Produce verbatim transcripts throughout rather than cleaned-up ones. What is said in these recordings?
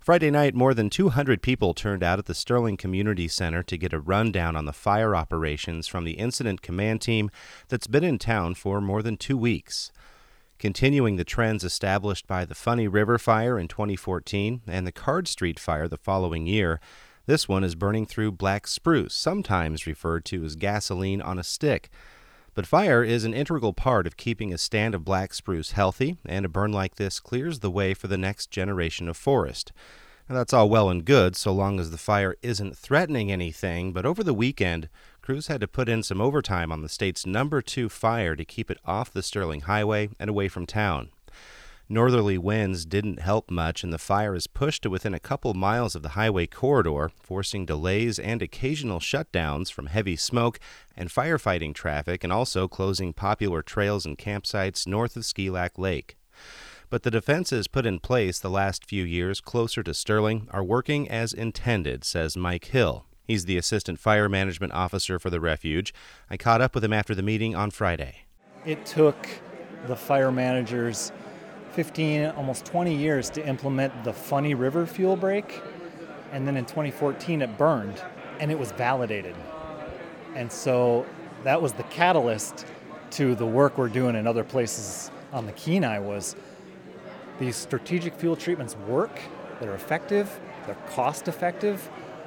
Friday night, more than two hundred people turned out at the Sterling Community Center to get a rundown on the fire operations from the Incident Command Team that's been in town for more than two weeks. Continuing the trends established by the Funny River Fire in twenty fourteen and the Card Street Fire the following year, this one is burning through black spruce, sometimes referred to as gasoline on a stick. But fire is an integral part of keeping a stand of black spruce healthy, and a burn like this clears the way for the next generation of forest. Now, that's all well and good so long as the fire isn't threatening anything, but over the weekend, crews had to put in some overtime on the state's number two fire to keep it off the Sterling Highway and away from town. Northerly winds didn't help much, and the fire is pushed to within a couple miles of the highway corridor, forcing delays and occasional shutdowns from heavy smoke and firefighting traffic, and also closing popular trails and campsites north of Ski-Lac Lake. But the defenses put in place the last few years closer to Sterling are working as intended, says Mike Hill. He's the Assistant Fire Management Officer for the refuge. I caught up with him after the meeting on Friday. It took the fire managers fifteen, almost twenty years to implement the Funny River fuel break, and then in twenty fourteen it burned, and it was validated. And so that was the catalyst to the work we're doing in other places on the Kenai. Was these strategic fuel treatments work, they're effective, they're cost effective,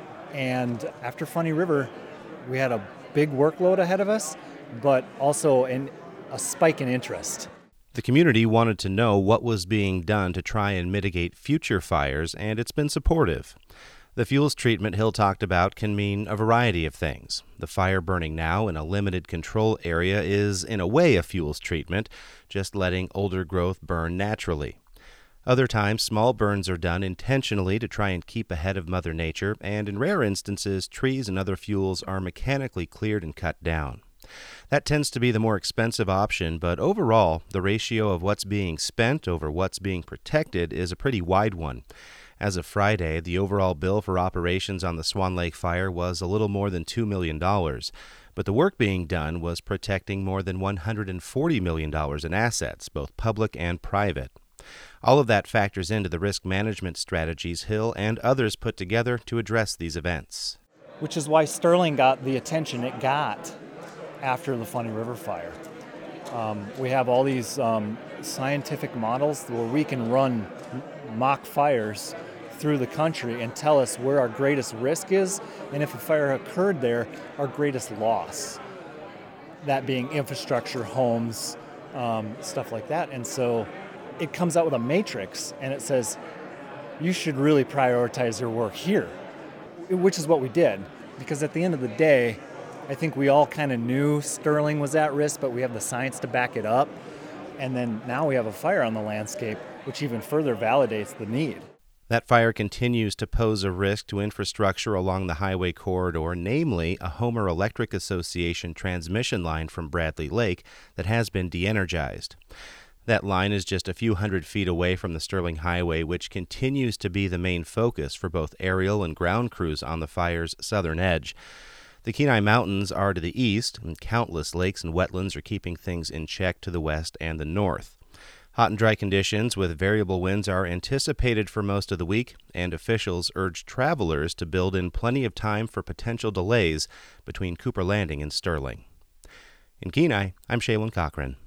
and after Funny River we had a big workload ahead of us, but also an, a spike in interest. The community wanted to know what was being done to try and mitigate future fires, and it's been supportive. The fuels treatment Hill talked about can mean a variety of things. The fire burning now in a limited control area is, in a way, a fuels treatment, just letting older growth burn naturally. Other times, small burns are done intentionally to try and keep ahead of Mother Nature, and in rare instances, trees and other fuels are mechanically cleared and cut down. That tends to be the more expensive option, but overall, the ratio of what's being spent over what's being protected is a pretty wide one. As of Friday, the overall bill for operations on the Swan Lake fire was a little more than two million dollars, but the work being done was protecting more than one hundred forty million dollars in assets, both public and private. All of that factors into the risk management strategies Hill and others put together to address these events. Which is why Sterling got the attention it got after the Funny River fire. Um, we have all these um, scientific models where we can run mock fires through the country and tell us where our greatest risk is, and if a fire occurred there, our greatest loss. That being infrastructure, homes, um, stuff like that. And so it comes out with a matrix, and it says, you should really prioritize your work here, which is what we did. Because at the end of the day, I think we all kind of knew Sterling was at risk, but we have the science to back it up. And then now we have a fire on the landscape, which even further validates the need. That fire continues to pose a risk to infrastructure along the highway corridor, namely a Homer Electric Association transmission line from Bradley Lake that has been de-energized. That line is just a few hundred feet away from the Sterling Highway, which continues to be the main focus for both aerial and ground crews on the fire's southern edge. The Kenai Mountains are to the east, and countless lakes and wetlands are keeping things in check to the west and the north. Hot and dry conditions with variable winds are anticipated for most of the week, and officials urge travelers to build in plenty of time for potential delays between Cooper Landing and Sterling. In Kenai, I'm Shaylin Cochran.